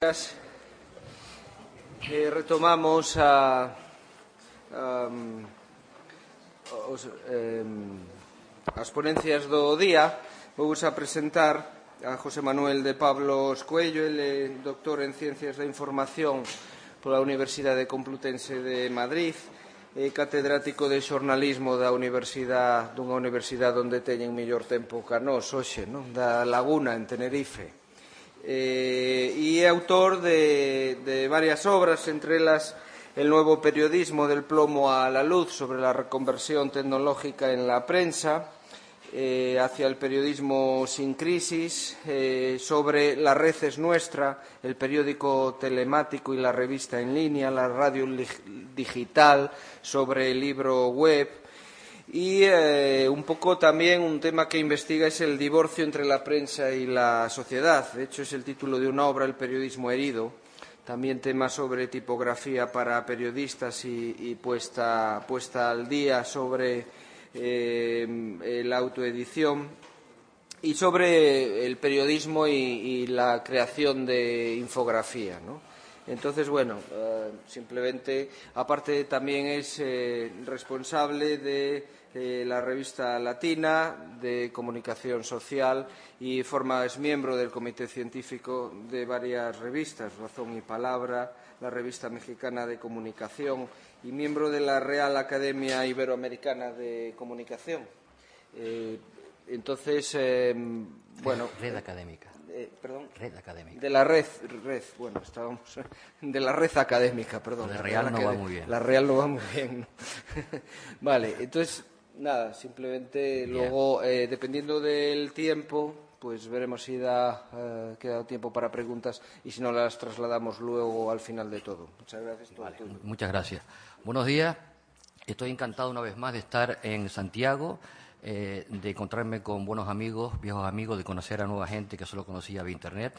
Retomamos as ponencias do día. Vou a presentar a José Manuel de Pablos Coello. Ele é doctor en Ciencias da Información pola Universidade Complutense de Madrid, e catedrático de xornalismo dunha universidade onde teñen mellor tempo que nós hoxe, non? Da Laguna, en Tenerife. Y autor de varias obras, entre ellas El nuevo periodismo del plomo a la luz, sobre la reconversión tecnológica en la prensa, hacia el periodismo sin crisis, sobre La red es nuestra, el periódico telemático y la revista en línea, la radio digital, sobre el libro web. Y un poco también un tema que investiga es el divorcio entre la prensa y la sociedad. De hecho, es el título de una obra, El periodismo herido. También temas sobre tipografía para periodistas y puesta al día sobre la autoedición. Y sobre el periodismo y la creación de infografía, ¿no? Entonces, bueno, simplemente, aparte también es responsable de la revista Latina de comunicación social y es miembro del comité científico de varias revistas, Razón y Palabra, la revista mexicana de comunicación, y miembro de la Real Academia Iberoamericana de Comunicación. Entonces, bueno... Red académica. Perdón. Red académica. De la red, bueno, estábamos... De la red académica, perdón. La Real no va muy bien. La Real no va muy bien. Vale, entonces, nada, simplemente bien. Luego, dependiendo del tiempo, pues veremos si queda tiempo para preguntas y si no las trasladamos luego al final de todo. Muchas gracias. Vale, muchas gracias. Buenos días. Estoy encantado una vez más de estar en Santiago, de encontrarme con buenos amigos, viejos amigos, de conocer a nueva gente que solo conocía vía Internet.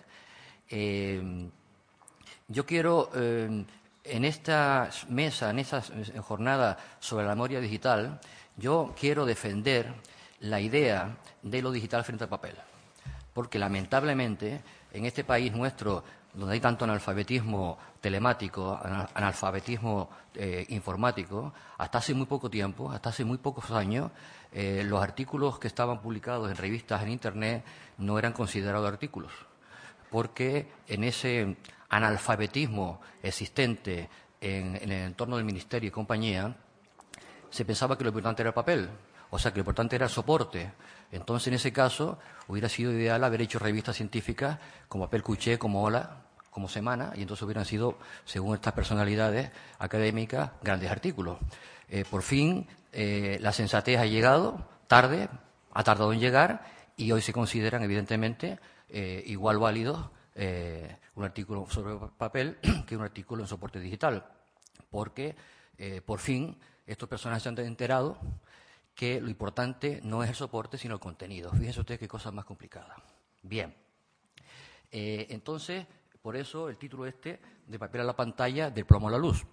Yo quiero, en esta mesa, en esta jornada sobre la memoria digital, yo quiero defender la idea de lo digital frente al papel. Porque lamentablemente, en este país nuestro, donde hay tanto analfabetismo telemático, analfabetismo informático, hasta hace muy poco tiempo, hasta hace muy pocos años, los artículos que estaban publicados en revistas en Internet no eran considerados artículos, porque en ese analfabetismo existente en el entorno del Ministerio y compañía, se pensaba que lo importante era el papel, o sea, que lo importante era el soporte. Entonces, en ese caso, hubiera sido ideal haber hecho revistas científicas como Papel Cuché, como Hola, como Semana, y entonces hubieran sido, según estas personalidades académicas, grandes artículos. Por fin, la sensatez ha llegado, tarde, ha tardado en llegar, y hoy se consideran, evidentemente, igual válidos un artículo sobre papel que un artículo en soporte digital, porque, por fin, estos personajes se han enterado que lo importante no es el soporte, sino el contenido. Fíjense ustedes qué cosa más complicada. Bien. Entonces, por eso el título de papel a la pantalla, del plomo a la luz.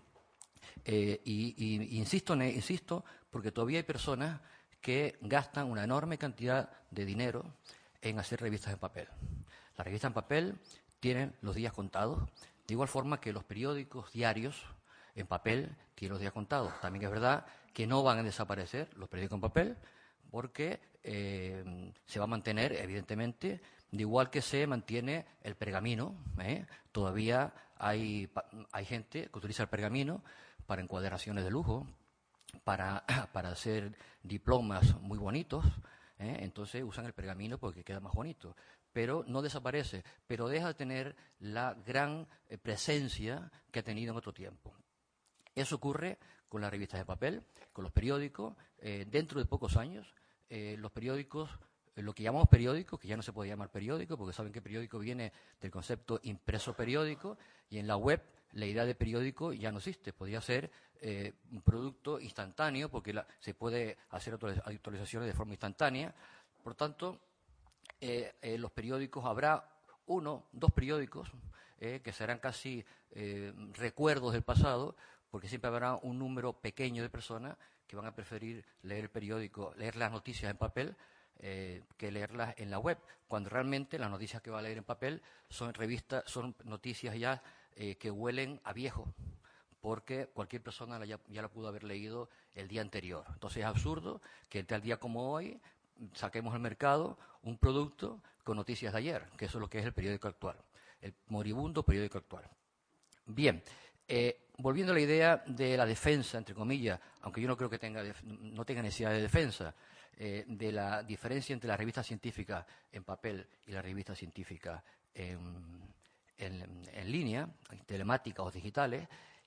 Insisto, porque todavía hay personas que gastan una enorme cantidad de dinero en hacer revistas en papel. Las revistas en papel tienen los días contados, de igual forma que los periódicos diarios en papel tienen los días contados. También es verdad que no van a desaparecer los periódicos en papel, porque se va a mantener, evidentemente, de igual que se mantiene el pergamino. Todavía hay gente que utiliza el pergamino para encuadernaciones de lujo, para hacer diplomas muy bonitos. Entonces usan el pergamino porque queda más bonito. Pero no desaparece, pero deja de tener la gran presencia que ha tenido en otro tiempo. Eso ocurre con las revistas de papel, con los periódicos. Dentro de pocos años, los periódicos, lo que llamamos periódico, que ya no se puede llamar periódico, porque saben que periódico viene del concepto impreso periódico, y en la web la idea de periódico ya no existe. Podría ser un producto instantáneo, porque se puede hacer actualizaciones de forma instantánea. Por tanto, los periódicos, habrá dos periódicos que serán casi recuerdos del pasado, porque siempre habrá un número pequeño de personas que van a preferir leer el periódico, leer las noticias en papel, que leerlas en la web, cuando realmente las noticias que va a leer en papel son noticias ya que huelen a viejo, porque cualquier persona ya la pudo haber leído el día anterior. Entonces es absurdo que tal día como hoy saquemos al mercado un producto con noticias de ayer, que eso es lo que es el periódico actual, el moribundo periódico actual. Bien, volviendo a la idea de la defensa, entre comillas, aunque yo no creo que no tenga necesidad de defensa, de la diferencia entre la revista científica en papel y la revista científica en línea, telemáticas o digitales,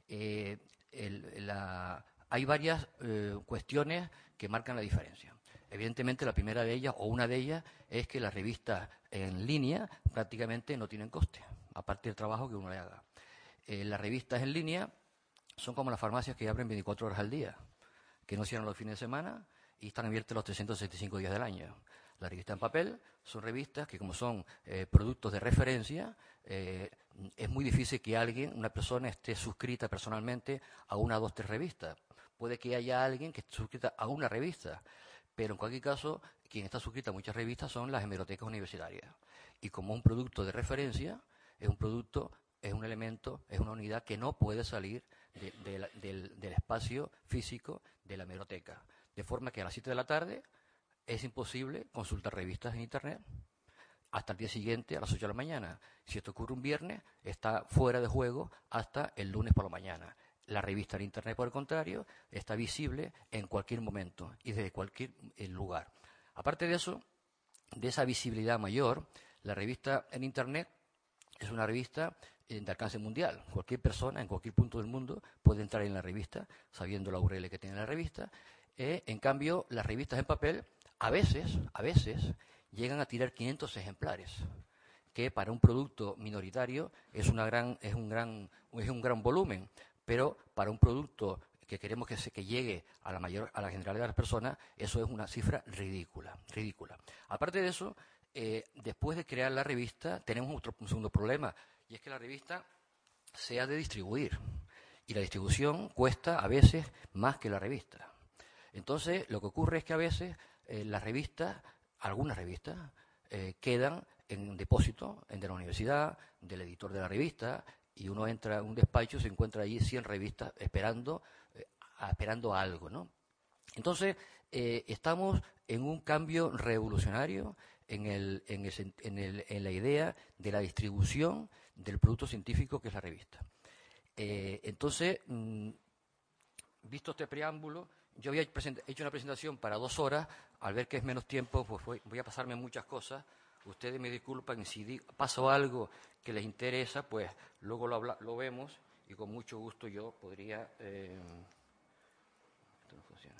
hay varias cuestiones que marcan la diferencia. Evidentemente, la primera de ellas, o una de ellas, es que las revistas en línea prácticamente no tienen coste, aparte del trabajo que uno le haga. Las revistas en línea son como las farmacias que abren 24 horas al día, que no cierran los fines de semana y están abiertas los 365 días del año. Las revistas en papel son revistas que, como son productos de referencia, es muy difícil que una persona esté suscrita personalmente a una, dos, tres revistas. Puede que haya alguien que esté suscrita a una revista, pero en cualquier caso, quien está suscrito a muchas revistas son las hemerotecas universitarias. Y como un producto de referencia, es un elemento, es una unidad que no puede salir del espacio físico de la hemeroteca. De forma que a las 7 de la tarde es imposible consultar revistas en Internet hasta el día siguiente a las 8 de la mañana. Si esto ocurre un viernes, está fuera de juego hasta el lunes por la mañana. La revista en Internet, por el contrario, está visible en cualquier momento y desde cualquier lugar. Aparte de eso, de esa visibilidad mayor, la revista en Internet es una revista de alcance mundial. Cualquier persona en cualquier punto del mundo puede entrar en la revista sabiendo la URL que tiene la revista. En cambio, las revistas en papel a veces llegan a tirar 500 ejemplares, que para un producto minoritario es un gran volumen, pero para un producto que queremos que llegue a la generalidad de las personas, eso es una cifra ridícula. Aparte de eso, después de crear la revista, tenemos un segundo problema, y es que la revista se ha de distribuir, y la distribución cuesta a veces más que la revista. Entonces, lo que ocurre es que a veces algunas revistas, quedan en depósito de la universidad, del editor de la revista, y uno entra a un despacho y se encuentra allí 100 revistas esperando algo, ¿no? Entonces, estamos en un cambio revolucionario en la idea de la distribución del producto científico que es la revista. Entonces, visto este preámbulo, yo había hecho una presentación para 2 horas. Al ver que es menos tiempo, pues voy a pasarme muchas cosas. Ustedes me disculpan, si paso algo que les interesa, pues luego lo vemos y con mucho gusto yo podría... esto no funciona.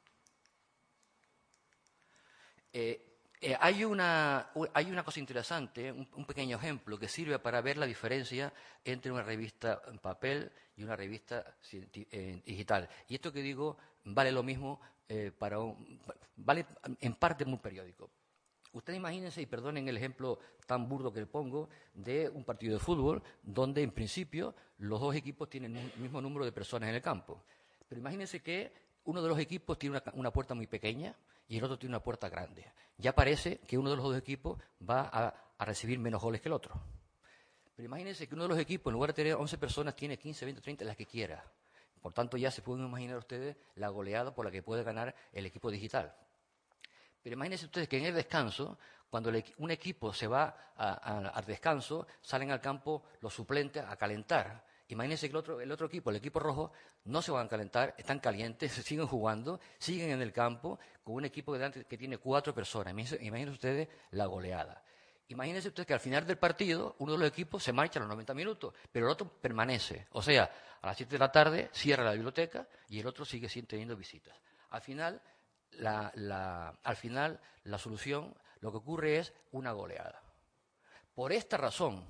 Hay una cosa interesante, un pequeño ejemplo que sirve para ver la diferencia entre una revista en papel y una revista digital. Y esto que digo vale lo mismo vale en parte en un periódico. Ustedes imagínense, y perdonen el ejemplo tan burdo que le pongo, de un partido de fútbol donde en principio los dos equipos tienen el mismo número de personas en el campo. Pero imagínense que uno de los equipos tiene una puerta muy pequeña y el otro tiene una puerta grande. Ya parece que uno de los dos equipos va a recibir menos goles que el otro. Pero imagínense que uno de los equipos, en lugar de tener 11 personas, tiene 15, 20, 30, las que quiera. Por tanto, ya se pueden imaginar ustedes la goleada por la que puede ganar el equipo digital. Pero imagínense ustedes que en el descanso, cuando un equipo se va al descanso, salen al campo los suplentes a calentar. Imagínense que el otro equipo, el equipo rojo, no se van a calentar, están calientes, siguen jugando, siguen en el campo con un equipo que tiene 4 personas. Imagínense ustedes la goleada. Imagínense ustedes que al final del partido, uno de los equipos se marcha a los 90 minutos, pero el otro permanece. O sea, a las 7 de la tarde cierra la biblioteca y el otro sigue teniendo visitas. Al final, la solución, lo que ocurre es una goleada. Por esta razón,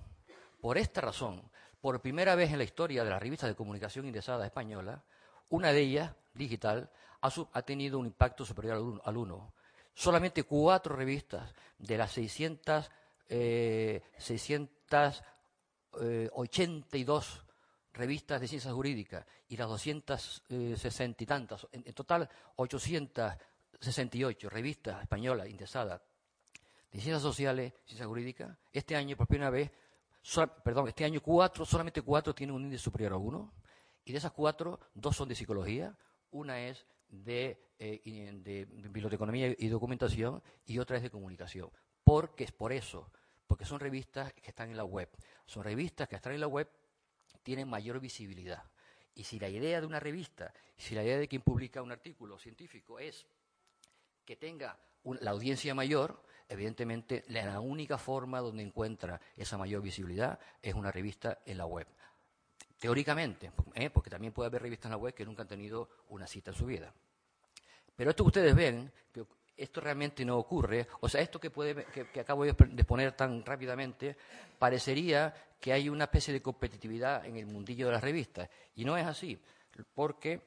por primera vez en la historia de las revistas de comunicación indexada española, una de ellas, digital, ha tenido un impacto superior al 1. Solamente 4 revistas de las 682 revistas de ciencias jurídicas y las 260 y tantas, en total 800 68 revistas españolas indexadas de ciencias sociales, ciencias jurídicas. Este año, por primera vez, este año solamente 4 tienen un índice superior a 1, y de esas 4, 2 son de psicología, una es de biblioteconomía y documentación, y otra es de comunicación. Porque son revistas que están en la web. Son revistas que están en la web, tienen mayor visibilidad. Y si la idea de una revista, si la idea de quien publica un artículo científico es que tenga la audiencia mayor, evidentemente la única forma donde encuentra esa mayor visibilidad es una revista en la web. Teóricamente, porque también puede haber revistas en la web que nunca han tenido una cita en su vida. Pero esto que ustedes ven, que esto realmente no ocurre, o sea, esto que acabo de exponer tan rápidamente, parecería que hay una especie de competitividad en el mundillo de las revistas, y no es así, porque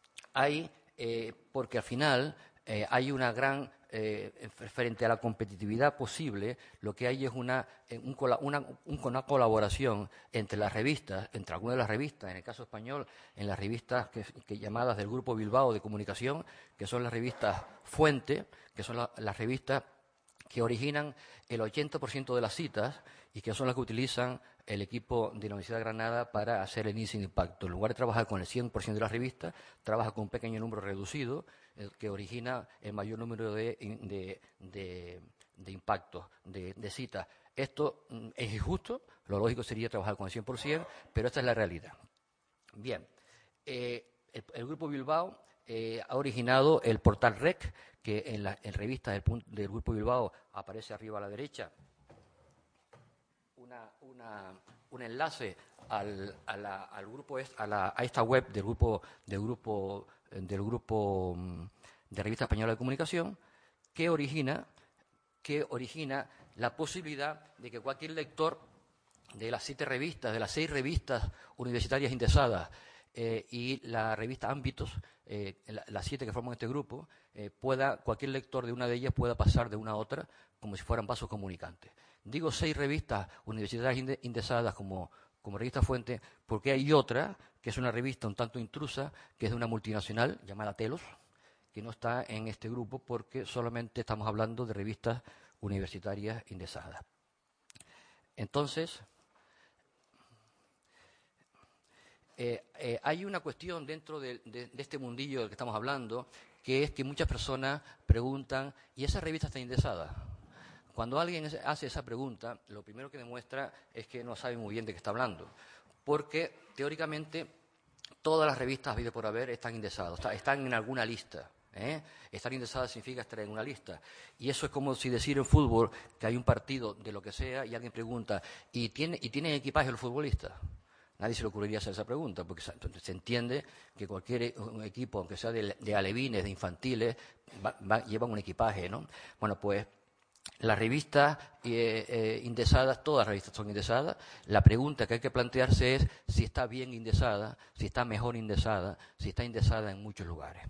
al final hay una gran, frente a la competitividad posible, lo que hay es una colaboración entre las revistas, entre algunas de las revistas, en el caso español, en las revistas que llamadas del Grupo Bilbao de Comunicación, que son las revistas Fuente, que son las revistas que originan el 80% de las citas y que son las que utilizan el equipo de la Universidad de Granada para hacer el índice de impacto. En lugar de trabajar con el 100% de las revistas, trabaja con un pequeño número reducido que origina el mayor número de impactos, de citas. Esto es injusto, lo lógico sería trabajar con el 100%, pero esta es la realidad. Bien, el Grupo Bilbao ha originado el portal REC, que en revistas del Grupo Bilbao aparece arriba a la derecha un enlace al grupo, a esta web del grupo de Revista Española de Comunicación, que origina la posibilidad de que cualquier lector de las 7 revistas, de las 6 revistas universitarias indexadas y la revista Ámbitos, las 7 que forman este grupo, cualquier lector de una de ellas pueda pasar de una a otra como si fueran vasos comunicantes. Digo 6 revistas universitarias indexadas como revista Fuente, porque hay otra, que es una revista un tanto intrusa, que es de una multinacional llamada Telos, que no está en este grupo porque solamente estamos hablando de revistas universitarias indexadas. Entonces, hay una cuestión dentro de este mundillo del que estamos hablando, que es que muchas personas preguntan, ¿y esa revista está indexada? Cuando alguien hace esa pregunta, lo primero que demuestra es que no sabe muy bien de qué está hablando, porque teóricamente todas las revistas habidas por haber están indexadas, están en alguna lista. Estar indexadas significa estar en una lista. Y eso es como si decir en fútbol que hay un partido de lo que sea y alguien pregunta, ¿y tienen equipaje los futbolistas? Nadie se le ocurriría hacer esa pregunta, porque se entiende que cualquier equipo, aunque sea de alevines, de infantiles, llevan un equipaje, ¿no? Bueno, pues las revistas indexadas, todas las revistas son indexadas. La pregunta que hay que plantearse es si está bien indexada, si está mejor indexada, si está indexada en muchos lugares.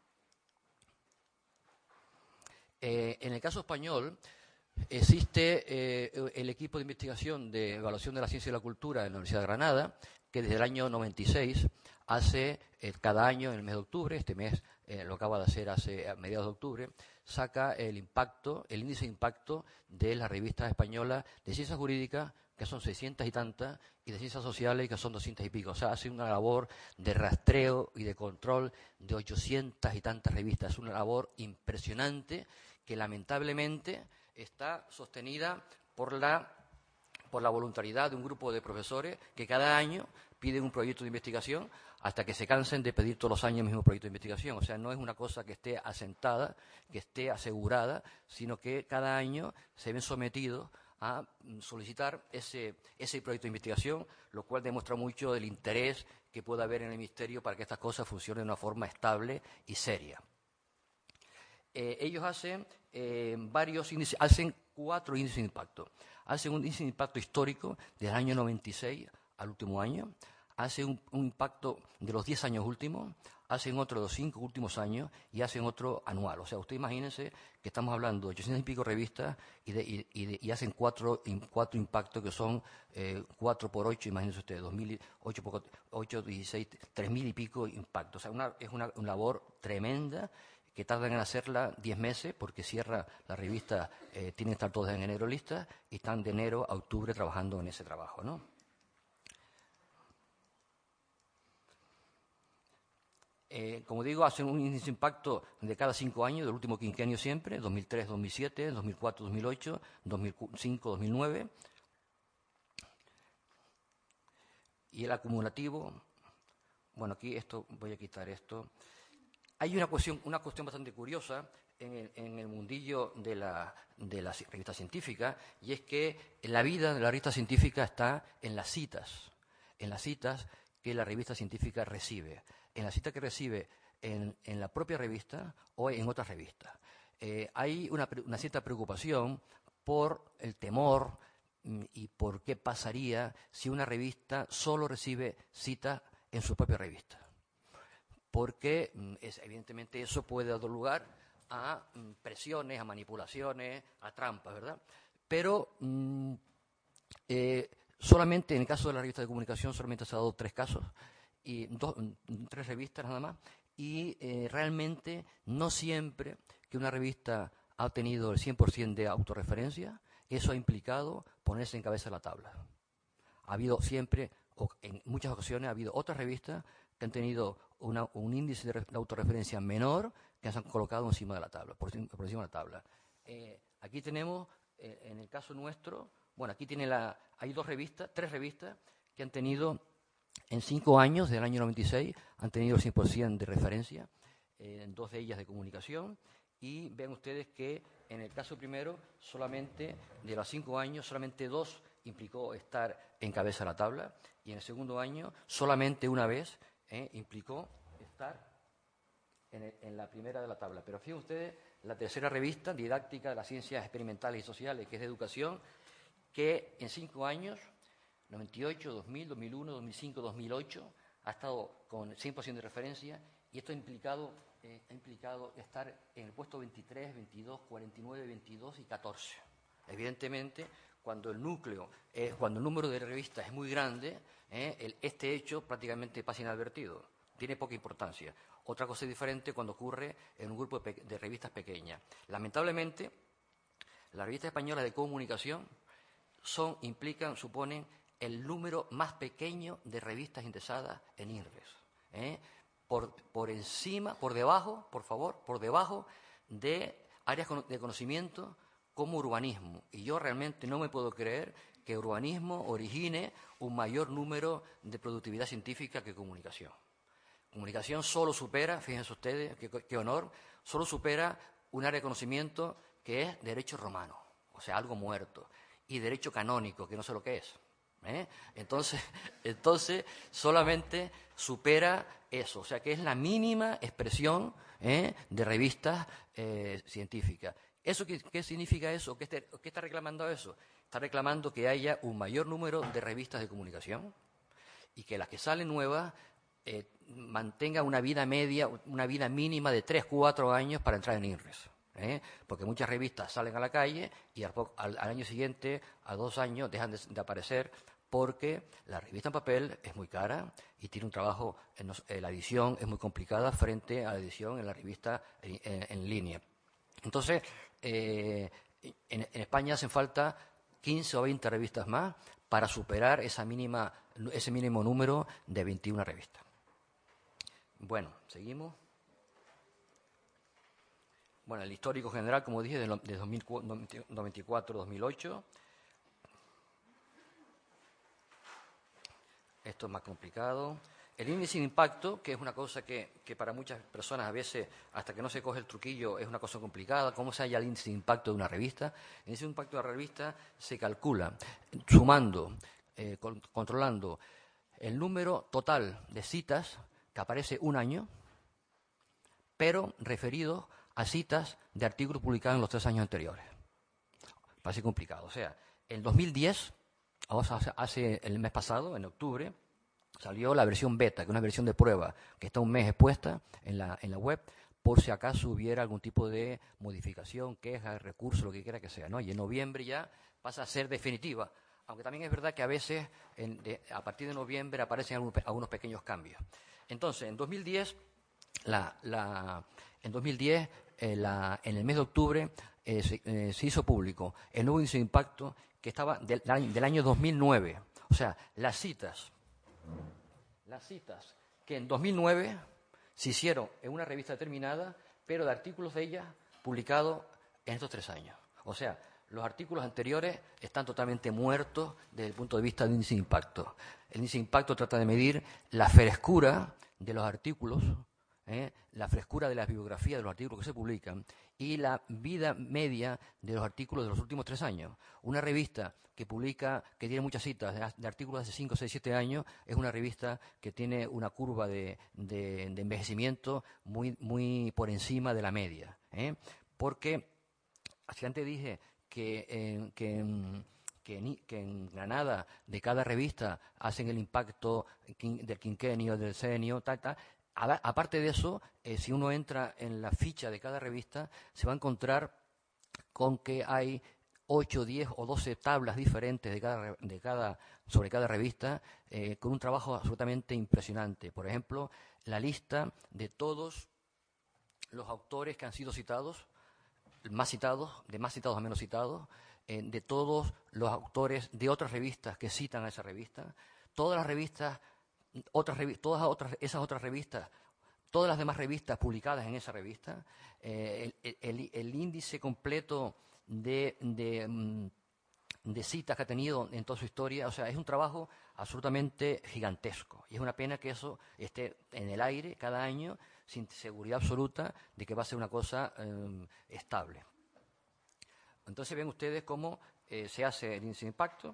En el caso español, existe el equipo de investigación de evaluación de la ciencia y la cultura de la Universidad de Granada, que desde el año 96 hace cada año, en el mes de octubre, este mes lo acaba de hacer a mediados de octubre, saca el índice de impacto de las revistas españolas de ciencias jurídicas, que son 600 y tantas, y de ciencias sociales, que son 200 y pico. O sea, hace una labor de rastreo y de control de 800 y tantas revistas. Es una labor impresionante que lamentablemente está sostenida por la voluntariedad de un grupo de profesores que cada año piden un proyecto de investigación hasta que se cansen de pedir todos los años el mismo proyecto de investigación. O sea, no es una cosa que esté asentada, que esté asegurada, sino que cada año se ven sometidos a solicitar ese proyecto de investigación, lo cual demuestra mucho del interés que puede haber en el Ministerio para que estas cosas funcionen de una forma estable y seria. Ellos hacen hacen 4 índices de impacto. Hacen un índice de impacto histórico del año 96 al último año, hacen un impacto de los 10 años últimos, hacen otro de los 5 últimos años y hacen otro anual. O sea, ustedes imagínense que estamos hablando de 800 y pico revistas y hacen 4 impactos que son 4 por 8, imagínense ustedes, 8 por 8, 16, 3.000 y pico impactos. O sea, es una labor tremenda que tardan en hacerla 10 meses, porque cierra la revista, tienen que estar todos en enero listas, y están de enero a octubre trabajando en ese trabajo, ¿no? Como digo, hacen un índice de impacto de cada 5 años, del último quinquenio siempre, 2003, 2007, 2004, 2008, 2005, 2009. Y el acumulativo, bueno, aquí esto, voy a quitar esto. Hay una cuestión bastante curiosa en el mundillo de la revista científica, y es que la vida de la revista científica está en las citas que la revista científica recibe, en la cita que recibe en la propia revista o en otras revistas. Hay una cierta preocupación por el temor y por qué pasaría si una revista solo recibe citas en su propia revista. Porque evidentemente eso puede dar lugar a presiones, a manipulaciones, a trampas, ¿verdad? Pero solamente en el caso de la revista de comunicación solamente se han dado 3 casos, y 3 revistas nada más, y realmente no siempre que una revista ha tenido el 100% de autorreferencia, eso ha implicado ponerse en cabeza de la tabla. Ha habido siempre, o en muchas ocasiones, ha habido otras revistas que han tenido un índice de autorreferencia menor, que se han colocado encima de la tabla, por encima de la tabla. Aquí tenemos, en el caso nuestro, bueno, aquí hay 3 revistas que han tenido, en 5 años, del año 96, han tenido el 100% de referencia, 2 de ellas de comunicación, y ven ustedes que en el caso primero, solamente de los 5 años, solamente 2 implicó estar en cabeza de la tabla, y en el segundo año, solamente una vez implicó estar en la primera de la tabla. Pero fíjense ustedes, la tercera revista, Didáctica de las Ciencias Experimentales y Sociales, que es de educación, que en 5 años, 98, 2000, 2001, 2005, 2008, ha estado con 100% de referencia, y esto ha implicado estar en el puesto 23, 22, 49, 22 y 14. Evidentemente, cuando el número de revistas es muy grande, este hecho prácticamente pasa inadvertido, tiene poca importancia. Otra cosa diferente cuando ocurre en un grupo de revistas pequeñas. Lamentablemente, las revistas españolas de comunicación suponen el número más pequeño de revistas indexadas en INRES. Por debajo de áreas de conocimiento como urbanismo. Y yo realmente no me puedo creer que urbanismo origine un mayor número de productividad científica que comunicación. Comunicación solo supera, fíjense ustedes, qué honor, solo supera un área de conocimiento que es derecho romano, o sea, algo muerto, y derecho canónico, que no sé lo que es. Entonces, solamente supera eso, o sea, que es la mínima expresión de revistas científicas. ¿Qué significa eso? ¿Qué está reclamando eso? Está reclamando que haya un mayor número de revistas de comunicación y que las que salen nuevas mantengan una vida media, una vida mínima de 3-4 años para entrar en INRES. Porque muchas revistas salen a la calle y al año siguiente, a 2 años, dejan de aparecer, porque la revista en papel es muy cara y tiene un trabajo, la edición es muy complicada frente a la edición en la revista en línea. Entonces, en España hacen falta 15 o 20 revistas más para superar ese mínimo número de 21 revistas. Bueno, seguimos. Bueno, el histórico general, como dije, de 94-2008. Esto es más complicado. El índice de impacto, que es una cosa que para muchas personas a veces, hasta que no se coge el truquillo, es una cosa complicada. ¿Cómo se halla el índice de impacto de una revista? El índice de impacto de la revista se calcula sumando, controlando el número total de citas que aparece un año, pero referido a citas de artículos publicados en los 3 años anteriores. Parece complicado. O sea, en 2010, hace el mes pasado, en octubre, salió la versión beta, que es una versión de prueba, que está un mes expuesta en la web, por si acaso hubiera algún tipo de modificación, queja, recurso, lo que quiera que sea, ¿no? Y en noviembre ya pasa a ser definitiva. Aunque también es verdad que a veces, a partir de noviembre, aparecen algunos pequeños cambios. Entonces, en 2010, En 2010, en el mes de octubre, se hizo público el nuevo índice de impacto que estaba del año 2009. O sea, las citas que en 2009 se hicieron en una revista determinada, pero de artículos de ellas publicados en estos 3 años. O sea, los artículos anteriores están totalmente muertos desde el punto de vista del índice de impacto. El índice de impacto trata de medir la frescura de los artículos, la frescura de las biografías de los artículos que se publican y la vida media de los artículos de los últimos 3 años. Una revista que tiene muchas citas de artículos de hace 5, 6, 7 años, es una revista que tiene una curva de envejecimiento muy por encima de la media. Porque, así antes dije que en Granada de cada revista hacen el impacto del quinquenio, del decenio, tal. Aparte de eso, si uno entra en la ficha de cada revista, se va a encontrar con que hay 8, 10 o 12 tablas diferentes sobre cada revista, con un trabajo absolutamente impresionante. Por ejemplo, la lista de todos los autores que han sido citados, de más citados a menos citados, de todos los autores de otras revistas que citan a esa revista, todas las revistas, esas otras revistas, todas las demás revistas publicadas en esa revista, el índice completo de citas que ha tenido en toda su historia. O sea, es un trabajo absolutamente gigantesco. Y es una pena que eso esté en el aire cada año sin seguridad absoluta de que va a ser una cosa estable. Entonces ven ustedes cómo se hace el índice de impacto.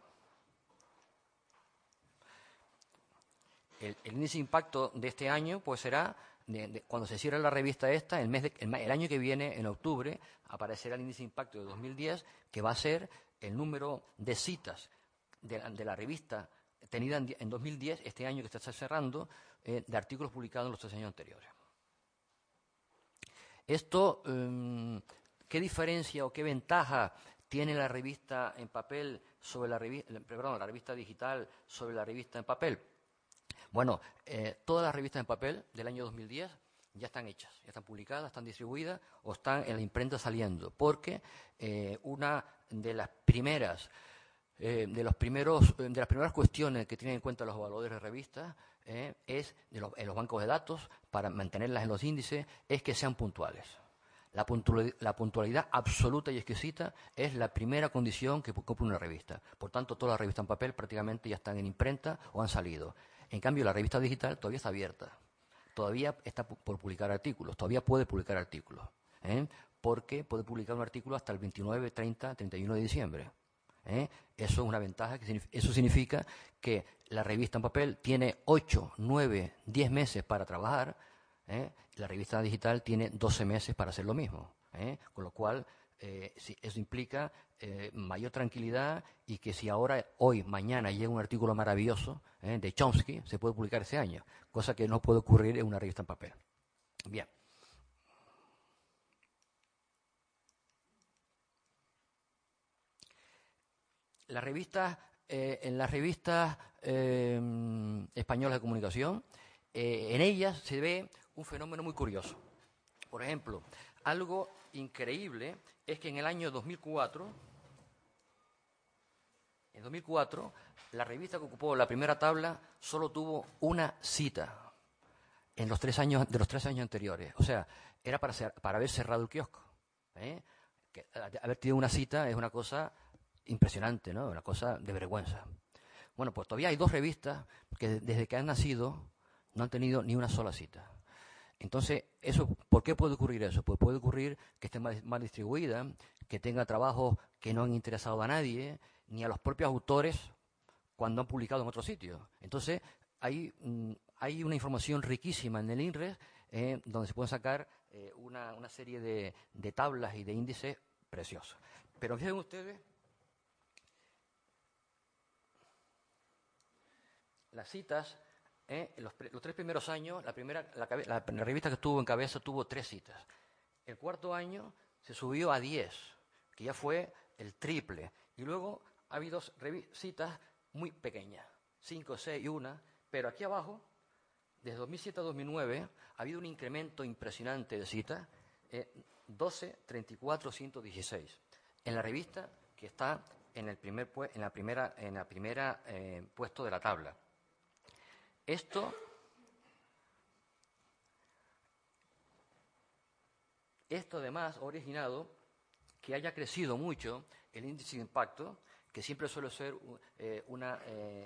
El índice de impacto de este año pues será, cuando se cierre la revista esta, el año que viene, en octubre, aparecerá el índice de impacto de 2010, que va a ser el número de citas de la revista tenida en 2010, este año que se está cerrando, de artículos publicados en los 3 años anteriores. Esto, ¿qué diferencia o qué ventaja tiene la revista en papel sobre la revista digital sobre la revista en papel? Bueno, todas las revistas en papel del año 2010 ya están hechas, ya están publicadas, están distribuidas o están en la imprenta saliendo, porque una de las primeras cuestiones que tienen en cuenta los evaluadores de revistas es en los bancos de datos, para mantenerlas en los índices, es que sean puntuales. La puntualidad absoluta y exquisita es la primera condición que cumple una revista. Por tanto, todas las revistas en papel prácticamente ya están en imprenta o han salido. En cambio, la revista digital todavía está abierta. Todavía está por publicar artículos. Todavía puede publicar artículos. Porque puede publicar un artículo hasta el 29, 30, 31 de diciembre. Eso es una ventaja. Eso significa que la revista en papel tiene 8, 9, 10 meses para trabajar. La revista digital tiene 12 meses para hacer lo mismo. Con lo cual, eso implica mayor tranquilidad, y que si hoy, mañana llega un artículo maravilloso de Chomsky, se puede publicar ese año, cosa que no puede ocurrir en una revista en papel. Bien. En las revistas españolas de comunicación, en ellas se ve un fenómeno muy curioso. Por ejemplo, algo increíble es que en el año 2004, la revista que ocupó la primera tabla solo tuvo una cita de los 3 años anteriores. O sea, era para haber cerrado el kiosco. Que haber tenido una cita es una cosa impresionante, ¿no? Una cosa de vergüenza. Bueno, pues todavía hay 2 revistas que desde que han nacido no han tenido ni una sola cita. Entonces, ¿por qué puede ocurrir eso? Pues puede ocurrir que esté mal distribuida, que tenga trabajos que no han interesado a nadie, ni a los propios autores cuando han publicado en otro sitio. Entonces, hay una información riquísima en el INRES, donde se pueden sacar una serie de tablas y de índices preciosos. Pero fíjense ustedes, las citas, los 3 primeros años, la revista que estuvo en cabeza tuvo 3 citas. El 4.º año se subió a 10, que ya fue el triple. Y luego ha habido citas muy pequeñas, 5, 6 y 1, pero aquí abajo desde 2007 a 2009 ha habido un incremento impresionante de citas, 12, 34, 116. En la revista que está en el primera puesto de la tabla. Esto además ha originado que haya crecido mucho el índice de impacto, que siempre suele ser una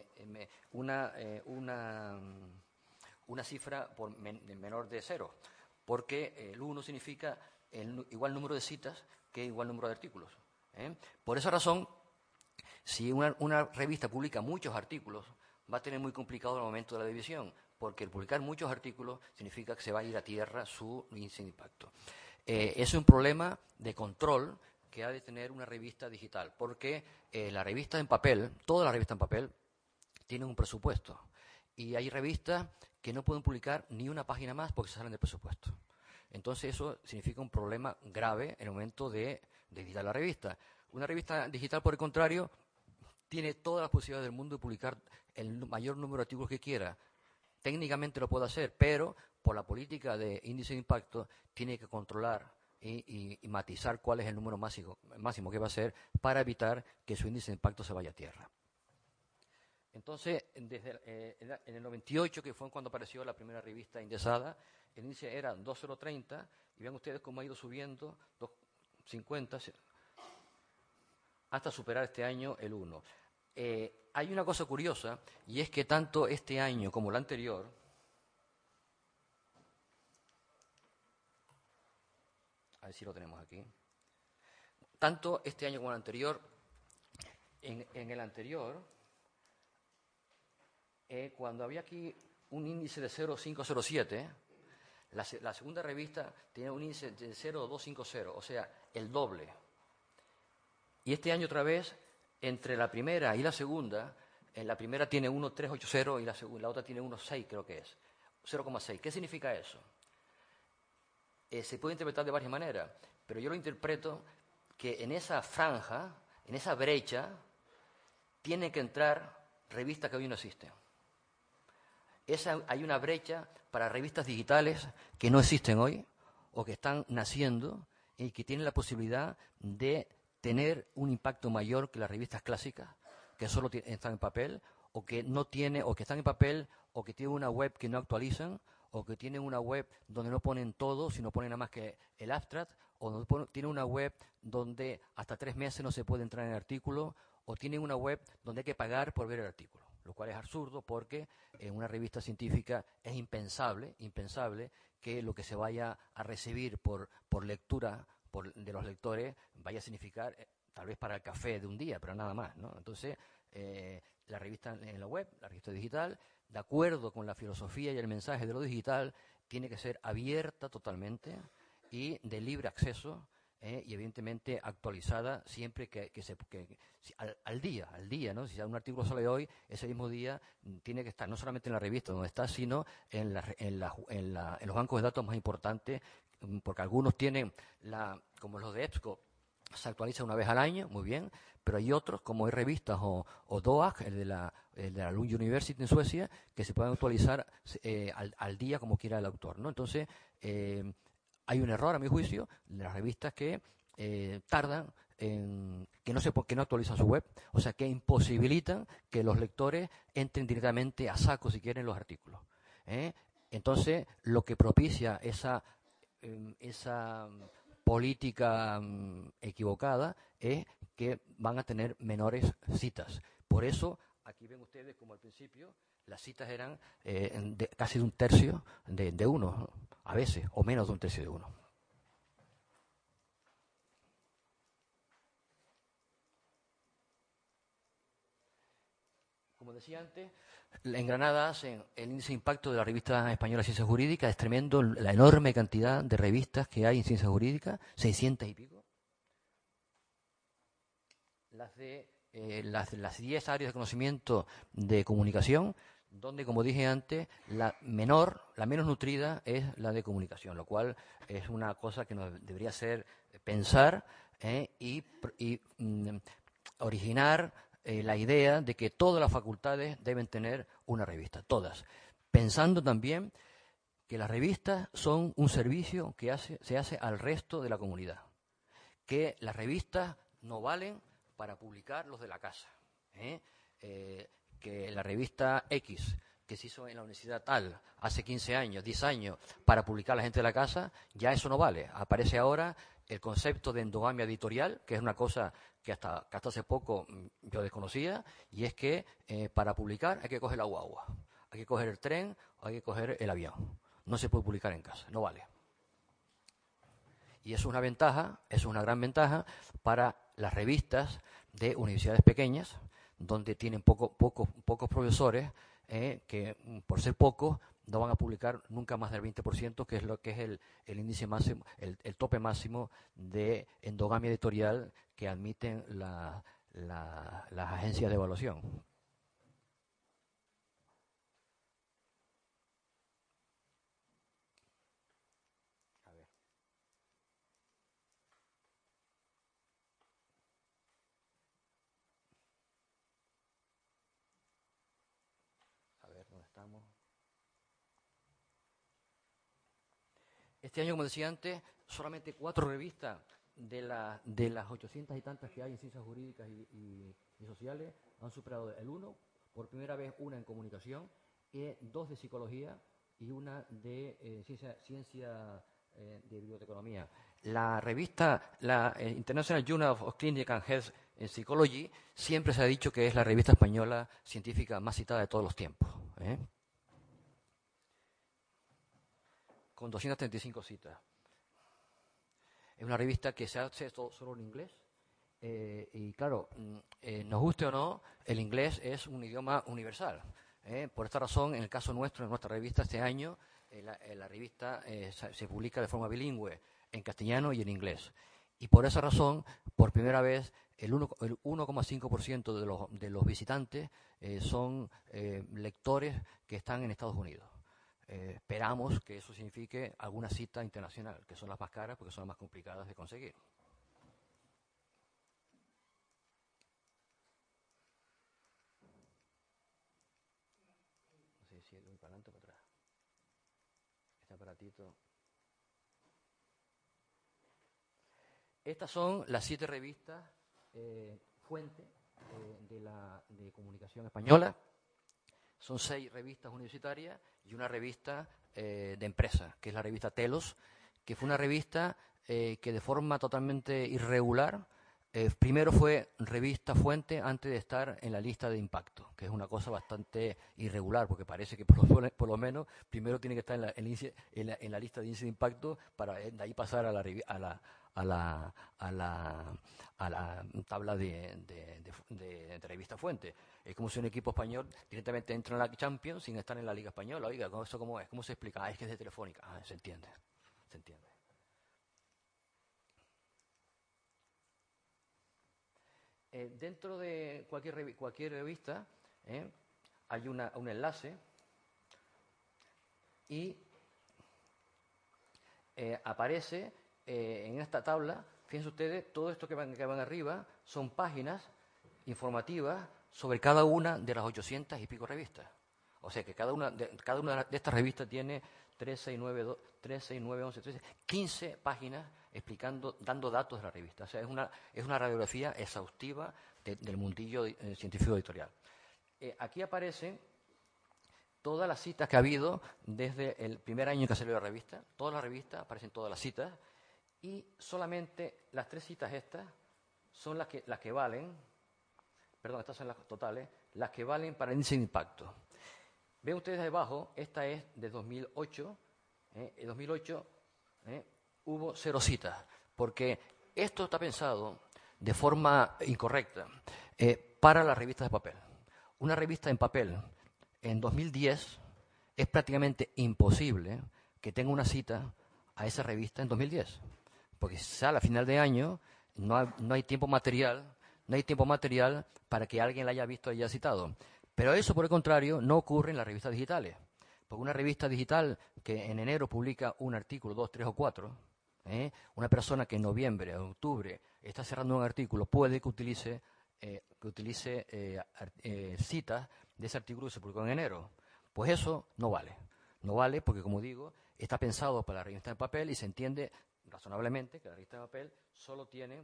cifra menor de 0, porque el 1 significa igual número de citas que igual número de artículos. Por esa razón, si una revista publica muchos artículos, va a tener muy complicado el momento de la división, porque el publicar muchos artículos significa que se va a ir a tierra su índice de impacto. Es un problema de control que ha de tener una revista digital, porque la revista en papel, toda la revista en papel, tiene un presupuesto. Y hay revistas que no pueden publicar ni una página más porque se salen del presupuesto. Entonces eso significa un problema grave en el momento de editar la revista. Una revista digital, por el contrario, tiene todas las posibilidades del mundo de publicar el mayor número de artículos que quiera. Técnicamente lo puede hacer, pero por la política de índice de impacto tiene que controlar y matizar cuál es el número máximo que va a ser para evitar que su índice de impacto se vaya a tierra. Entonces, desde en el 98, que fue cuando apareció la primera revista indexada, el índice era 2,030, y vean ustedes cómo ha ido subiendo, 2,50, hasta superar este año el 1. Hay una cosa curiosa, y es que tanto este año como el anterior, a ver si lo tenemos aquí, tanto este año como el anterior, en el anterior, cuando había aquí un índice de 0,507, la segunda revista tenía un índice de 0,250, o sea, el doble. Y este año otra vez, entre la primera y la segunda, la primera tiene 1,380 y la otra tiene 1,6, creo que es, 0,6. ¿Qué significa eso? Se puede interpretar de varias maneras, pero yo lo interpreto que en esa franja, en esa brecha, tienen que entrar revistas que hoy no existen. Hay una brecha para revistas digitales que no existen hoy o que están naciendo y que tienen la posibilidad de tener un impacto mayor que las revistas clásicas que solo están en papel o que no tiene o que están en papel o que tienen una web que no actualizan o que tienen una web donde no ponen todo, sino ponen nada más que el abstract, o tienen una web donde hasta 3 meses no se puede entrar en el artículo, o tienen una web donde hay que pagar por ver el artículo, lo cual es absurdo porque en una revista científica es impensable que lo que se vaya a recibir por lectura de los lectores vaya a significar, tal vez para el café de un día, pero nada más, ¿no? Entonces, la revista en la web, la revista digital, de acuerdo con la filosofía y el mensaje de lo digital, tiene que ser abierta totalmente y de libre acceso, y evidentemente actualizada siempre al día, ¿no? Si un artículo sale hoy, ese mismo día tiene que estar no solamente en la revista donde está, sino en los bancos de datos más importantes, porque algunos tienen, como los de EBSCO, se actualiza una vez al año, muy bien, pero hay otros, como hay revistas o DOAG, el de la Lund University en Suecia, que se pueden actualizar al día como quiera el autor, ¿no? Entonces, hay un error, a mi juicio, de las revistas que tardan que no actualizan su web, o sea, que imposibilitan que los lectores entren directamente a saco, si quieren, los artículos. Entonces, lo que propicia esa política equivocada es que van a tener menores citas. Por eso, aquí ven ustedes como al principio, las citas eran casi de 1/3 de uno, ¿no? A veces, o menos de 1/3 de uno. Como decía antes, en Granada el índice de impacto de la revista española Ciencia Jurídica es tremendo, la enorme cantidad de revistas que hay en Ciencia Jurídica, 600 y pico. Las 10 áreas de conocimiento de comunicación, donde, como dije antes, la menos nutrida es la de comunicación, lo cual es una cosa que nos debería hacer pensar y originar la idea de que todas las facultades deben tener una revista, todas. pensando también que las revistas son un servicio que se hace al resto de la comunidad, que las revistas no valen para publicar los de la casa, que la revista X, que se hizo en la universidad tal, hace 15 años, 10 años, para publicar a la gente de la casa, ya eso no vale. Aparece ahora el concepto de endogamia editorial, que es una cosa que hasta hace poco yo desconocía, y es que para publicar hay que coger la guagua, hay que coger el tren o hay que coger el avión. No se puede publicar en casa, no vale. Y eso es una ventaja, eso es una gran ventaja para las revistas de universidades pequeñas, donde tienen pocos profesores que, por ser pocos, no van a publicar nunca más del 20%, que es lo que es el índice máximo, el tope máximo de endogamia editorial que admiten las agencias de evaluación. Este año, como decía antes, solamente 4 revistas de las 800 y tantas que hay en ciencias jurídicas y sociales han superado el 1, por primera vez una en comunicación, 2 de psicología y una de ciencia de biblioteconomía. La revista, la International Journal of Clinical and Health Psychology, siempre se ha dicho que es la revista española científica más citada de todos los tiempos, con 235 citas. Es una revista que se hace solo en inglés. Y claro, nos guste o no, el inglés es un idioma universal. Por esta razón, en el caso nuestro, en nuestra revista este año, la revista se publica de forma bilingüe en castellano y en inglés. Y por esa razón, por primera vez, el 1,5% de los visitantes son lectores que están en Estados Unidos. Esperamos que eso signifique alguna cita internacional, que son las más caras porque son las más complicadas de conseguir. No sé si voy para adelante o para atrás. Este aparatito. Estas son las 7 revistas fuente de comunicación española. Son 6 revistas universitarias y una revista de empresa, que es la revista Telos, que fue una revista que de forma totalmente irregular, primero fue revista fuente antes de estar en la lista de impacto, que es una cosa bastante irregular, porque parece que por lo menos primero tiene que estar en la lista de índice de impacto para de ahí pasar a la tabla de revista fuente. Es como si un equipo español directamente entra en la Champions sin estar en la Liga Española. Oiga, ¿eso cómo es? ¿Cómo se explica? Es que es de Telefónica. Se entiende. Dentro de cualquier revista hay un enlace y aparece en esta tabla, fíjense ustedes, todo esto que van arriba son páginas informativas sobre cada una de las 800 y pico revistas. O sea que cada una de estas revistas tiene 3, 6, 9, 11, 13, 15 páginas explicando, dando datos de la revista. O sea, es una radiografía exhaustiva del mundillo científico editorial. Aquí aparecen todas las citas que ha habido desde el primer año que salió la revista. Todas las revistas, aparecen todas las citas. Y solamente las 3 citas estas son las que valen, perdón, estas son las totales, las que valen para el índice de impacto. Ven ustedes debajo, esta es de 2008. En 2008 hubo 0 citas, porque esto está pensado de forma incorrecta para las revistas de papel. Una revista en papel en 2010 es prácticamente imposible que tenga una cita a esa revista en 2010, porque si sale a final de año no hay tiempo material, para que alguien la haya visto y haya citado. Pero eso, por el contrario, no ocurre en las revistas digitales. Porque una revista digital que en enero publica un artículo, 2, 3 o 4, una persona que en noviembre o octubre está cerrando un artículo puede que utilice citas de ese artículo que se publicó en enero. Pues eso no vale. No vale porque, como digo, está pensado para la revista de papel y se entiende razonablemente que la revista de papel solo pueden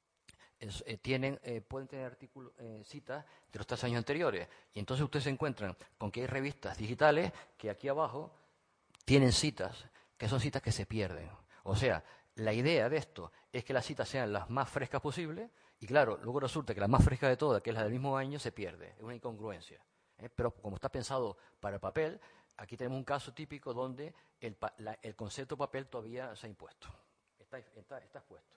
tener artículos, citas de los 3 años anteriores. Y entonces ustedes se encuentran con que hay revistas digitales que aquí abajo tienen citas, que son citas que se pierden. O sea, la idea de esto es que las citas sean las más frescas posibles y, claro, luego resulta que la más fresca de todas, que es la del mismo año, se pierde. Es una incongruencia. Pero como está pensado para el papel, aquí tenemos un caso típico donde el concepto papel todavía se ha impuesto. Está expuesto.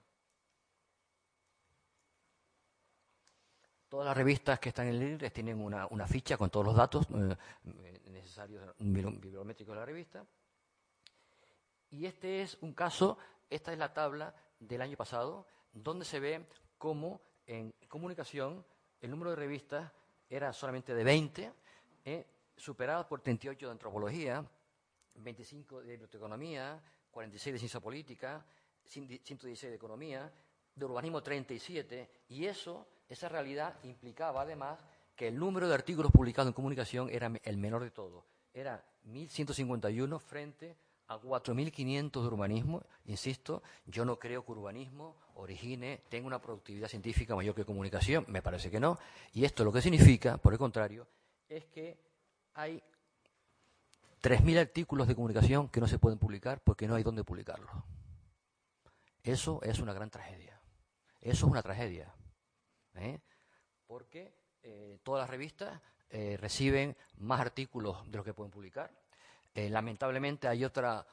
Todas las revistas que están en el IRES tienen una ficha con todos los datos necesarios bibliométricos de la revista. Y este es un caso, esta es la tabla del año pasado, donde se ve cómo en comunicación el número de revistas era solamente de 20, superadas por 38 de antropología, 25 de biblioteconomía, 46 de ciencia política, 116 de economía, de urbanismo 37, y esa realidad implicaba además que el número de artículos publicados en comunicación era el menor de todo. Era 1.151 frente a 4.500 de urbanismo. Insisto, yo no creo que urbanismo tenga una productividad científica mayor que comunicación, me parece que no, y esto lo que significa, por el contrario, es que hay 3.000 artículos de comunicación que no se pueden publicar porque no hay dónde publicarlos. Eso es una gran tragedia. Eso es una tragedia. Porque todas las revistas reciben más artículos de los que pueden publicar. Lamentablemente hay otra,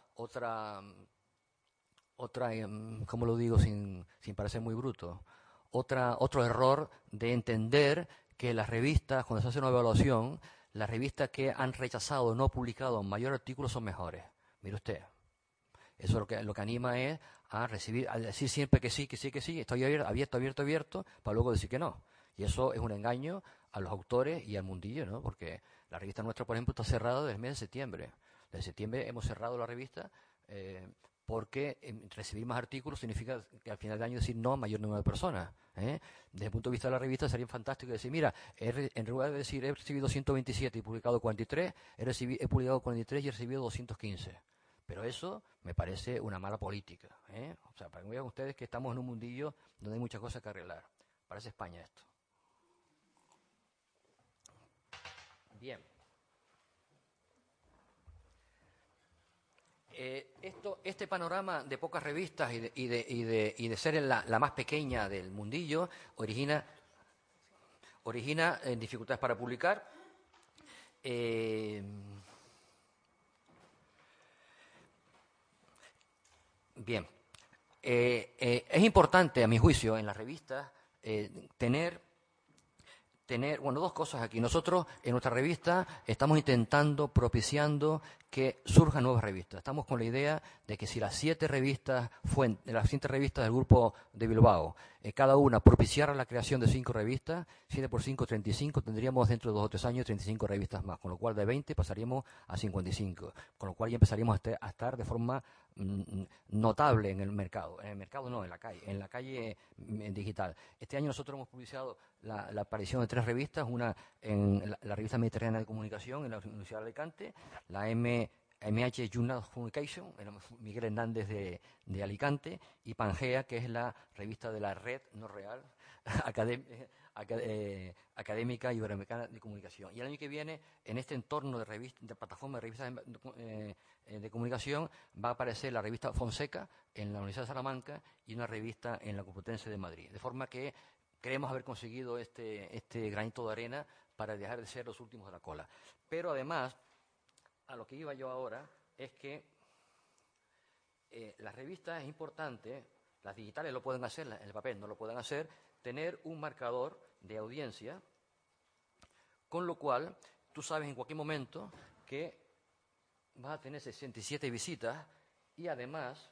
¿cómo lo digo sin parecer muy bruto? Otro error de entender que las revistas, cuando se hace una evaluación, las revistas que han rechazado o no publicado mayor artículos son mejores. Mire usted, eso lo que anima es a decir siempre que sí, estoy abierto, para luego decir que no. Y eso es un engaño a los autores y al mundillo, ¿no? Porque la revista nuestra, por ejemplo, está cerrada desde el mes de septiembre. Desde septiembre hemos cerrado la revista porque recibir más artículos significa que al final del año decir no a mayor número de personas. Desde el punto de vista de la revista sería fantástico decir, mira, en lugar de decir he recibido 127 y publicado 43, he publicado 43 y he recibido 215. Pero eso me parece una mala política. O sea, para que vean ustedes que estamos en un mundillo donde hay muchas cosas que arreglar. Parece España esto. Bien. Este panorama de pocas revistas y de ser la más pequeña del mundillo origina dificultades para publicar. Bien. Es importante, a mi juicio, en las revistas tener dos cosas aquí. Nosotros, en nuestra revista, estamos propiciando que surjan nuevas revistas. Estamos con la idea de que si las 7 revistas del grupo de Bilbao, cada una propiciara la creación de 5 revistas, 7 por 5, 35, tendríamos dentro de 2 o 3 años 35 revistas más, con lo cual de 20 pasaríamos a 55, con lo cual ya empezaríamos a estar de forma notable en el mercado. En el mercado no, en la calle digital. Este año nosotros hemos publicado la aparición de 3 revistas, una en la revista Mediterránea de Comunicación en la Universidad de Alicante, la MH Journal of Communication, en Miguel Hernández de Alicante, y Pangea, que es la revista de la red no real académica iberoamericana de comunicación. Y el año que viene, en este entorno de plataforma de revistas de comunicación, va a aparecer la revista Fonseca en la Universidad de Salamanca y una revista en la Complutense de Madrid. De forma que creemos haber conseguido este granito de arena para dejar de ser los últimos de la cola. Pero además, a lo que iba yo ahora, es que las revistas es importante, las digitales lo pueden hacer, en el papel no lo pueden hacer, tener un marcador de audiencia, con lo cual tú sabes en cualquier momento que vas a tener 67 visitas y además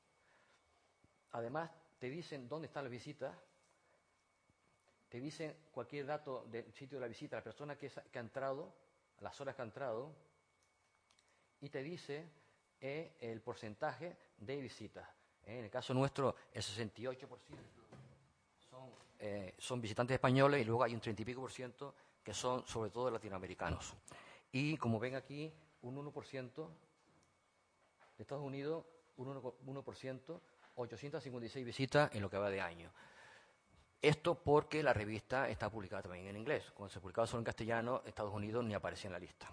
te dicen dónde están las visitas, te dicen cualquier dato del sitio de la visita, la persona que ha entrado, las horas que ha entrado, y te dice el porcentaje de visitas. En el caso nuestro, el 68% son visitantes españoles y luego hay un 30 y pico % que son sobre todo latinoamericanos. y como ven aquí, un 1% de Estados Unidos, un 1%, 856 visitas en lo que va de año. Esto porque la revista está publicada también en inglés. Cuando se publicaba solo en castellano, Estados Unidos ni aparecía en la lista.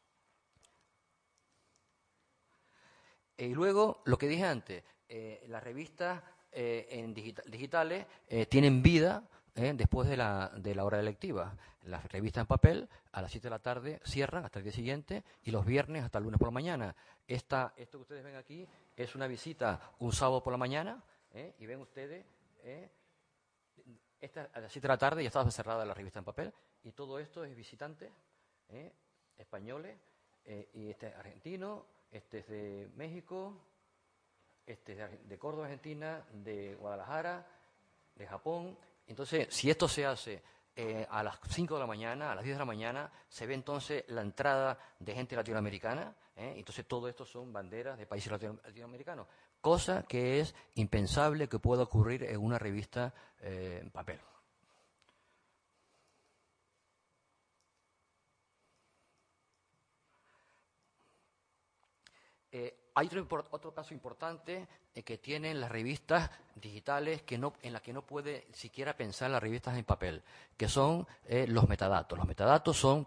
Y luego, lo que dije antes, las revistas digitales tienen vida después de la hora lectiva. Las revistas en papel a las 7 de la tarde cierran hasta el día siguiente y los viernes hasta el lunes por la mañana. Esto que ustedes ven aquí es una visita un sábado por la mañana y ven ustedes, a las 7 de la tarde ya estaba cerrada la revista en papel y todo esto es visitantes españoles y argentinos. Este es de México, este es de Córdoba, Argentina, de Guadalajara, de Japón. Entonces, si esto se hace a las 5 de la mañana, a las 10 de la mañana, se ve entonces la entrada de gente latinoamericana. Entonces, todo esto son banderas de países latinoamericanos, cosa que es impensable que pueda ocurrir en una revista en papel. Hay otro caso importante que tienen las revistas digitales en las que no puede siquiera pensar las revistas en papel, que son los metadatos. Los metadatos son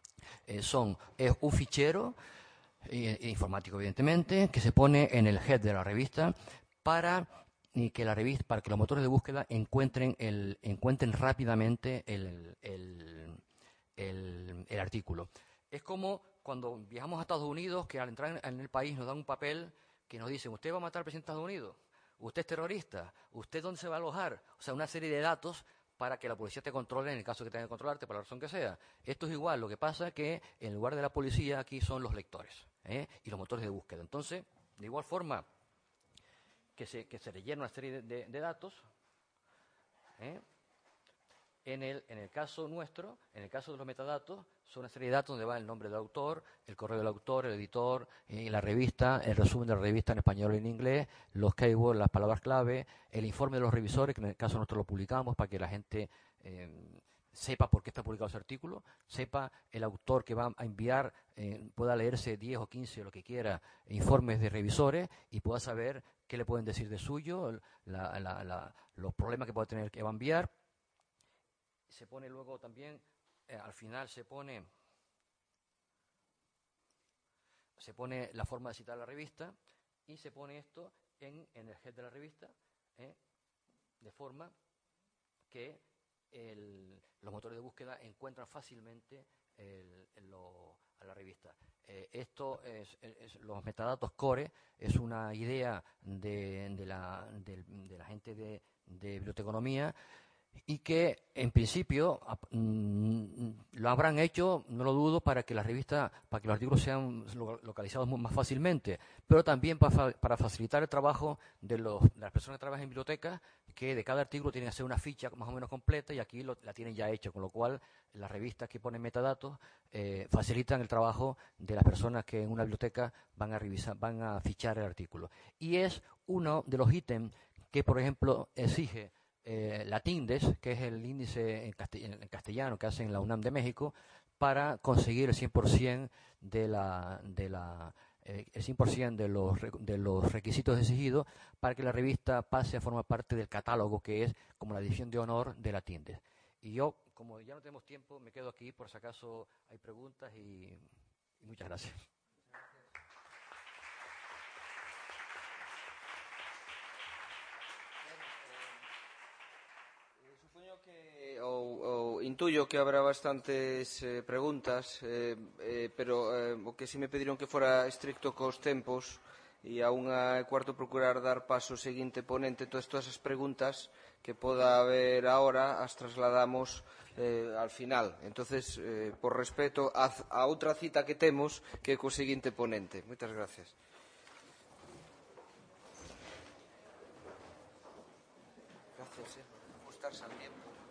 un fichero informático, evidentemente, que se pone en el head de la revista para que los motores de búsqueda encuentren rápidamente el artículo. Es como cuando viajamos a Estados Unidos, que al entrar en el país nos dan un papel que nos dicen: usted va a matar al presidente de Estados Unidos, usted es terrorista, usted dónde se va a alojar. O sea, una serie de datos para que la policía te controle en el caso que tenga que controlarte, por la razón que sea. Esto es igual, lo que pasa es que en lugar de la policía aquí son los lectores y los motores de búsqueda. Entonces, de igual forma que se rellena una serie de datos, en el caso nuestro, en el caso de los metadatos, son una serie de datos donde va el nombre del autor, el correo del autor, el editor, la revista, el resumen de la revista en español y en inglés, los keywords, las palabras clave, el informe de los revisores, que en el caso nuestro lo publicamos para que la gente sepa por qué está publicado ese artículo, sepa el autor que va a enviar, pueda leerse 10 o 15 o lo que quiera, informes de revisores y pueda saber qué le pueden decir de suyo, los problemas que puede tener que va a enviar. Se pone luego también, al final se pone la forma de citar la revista y se pone esto en el head de la revista, de forma que los motores de búsqueda encuentran fácilmente a la revista. Los metadatos core es una idea de la gente de biblioteconomía, y que en principio lo habrán hecho, no lo dudo, para que la revista, para que los artículos sean localizados más fácilmente, pero también para facilitar el trabajo de las personas que trabajan en bibliotecas, que de cada artículo tienen que hacer una ficha más o menos completa y aquí la tienen ya hecha, con lo cual las revistas que ponen metadatos facilitan el trabajo de las personas que en una biblioteca van a fichar el artículo. Y es uno de los ítems que, por ejemplo, exige la TINDES, que es el índice en castellano que hacen la UNAM de México, para conseguir el 100% el 100% de los requisitos exigidos para que la revista pase a formar parte del catálogo, que es como la división de honor de la TINDES. Y yo, como ya no tenemos tiempo, me quedo aquí por si acaso hay preguntas y muchas gracias. Intuyo que habrá bastantes preguntas, pero o que si me pediron que fora estricto cos tempos e a 1:15 procurar dar paso ao seguinte ponente. Todas as preguntas que poda haber ahora as trasladamos al final. Entonces, por respeto a outra cita que temos, que é co seguinte ponente. Moitas gracias. Gracias. Ajustarse al tiempo.